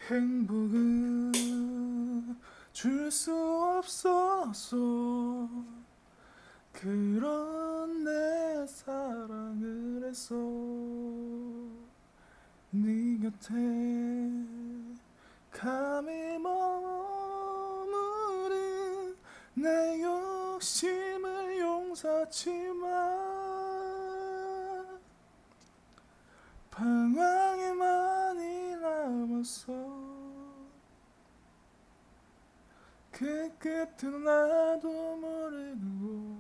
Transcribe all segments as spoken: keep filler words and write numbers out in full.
행복은 줄 수 없었어. 그런 내 사랑을 했어. 네 곁에 감히 머무른 내 욕심을 용서치만 방황에 많이 남았어. 그 끝은 나도 모르고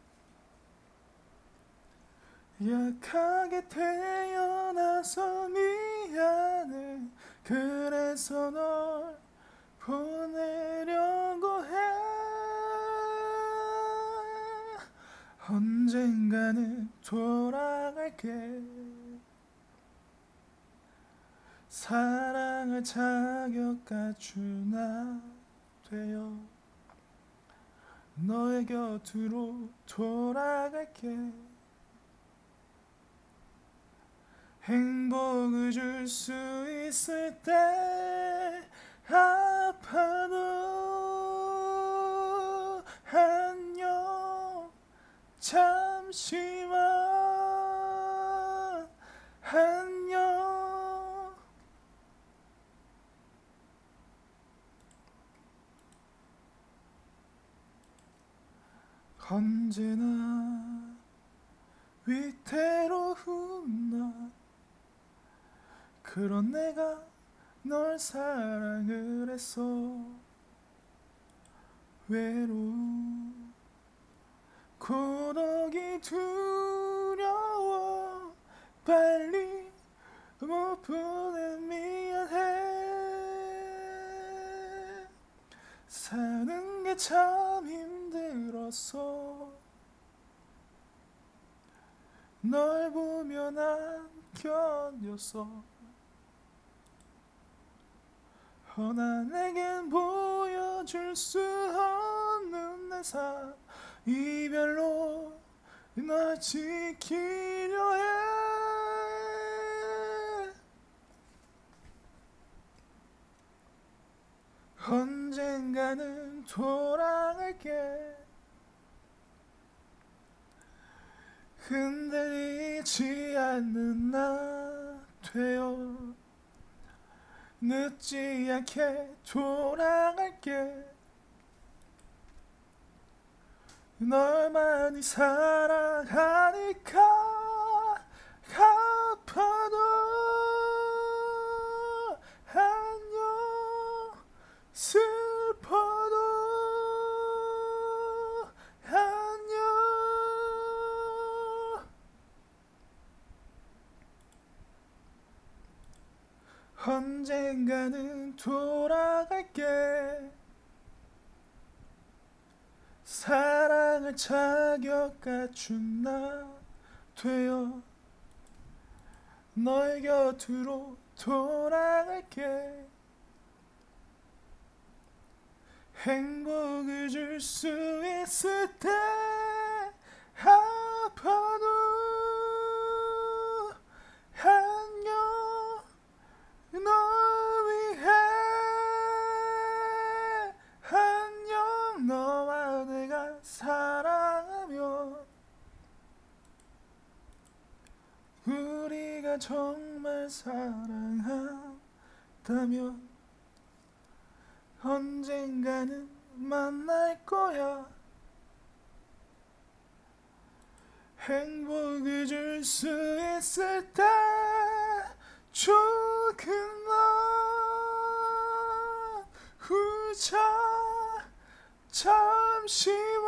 약하게 태어나서 미안해. 그래서 널 보내려고 해. 언젠가는 돌아갈게. 사랑할 자격 갖춘 나 되어 너의 곁으로 돌아갈게. 행복을 줄 수 있을 때 아파도 안녕. 잠시만 안녕. 언제나 위태로운 나. 그런 내가 널 사랑을 했어. 외로움 고독이 두려워. 빨리 못 보내 미안해. 사는 게 참 힘들었어. 널 보며 난 견뎠어. 허나 내겐 보여줄 수 없는 내 삶. 이별로 널 지키려 해. 언젠가는 돌아갈게. 흔들리지 않는 나 되어 늦지 않게 돌아갈게. 널 많이 사랑하니까 아파도 안녕. 슬퍼도 안녕. 언젠가는 돌아갈게. 사랑할 자격 갖춘 나 되어 너의 곁으로 돌아갈게. 행복을 줄 수 있을 때 아파도 안녕. 널 위해 안녕. 너와 내가 사랑하면 우리가 정말 사랑한다면 언젠가는 만날 거야. 행복을 줄 수 있을 때 조금만 후자 잠시만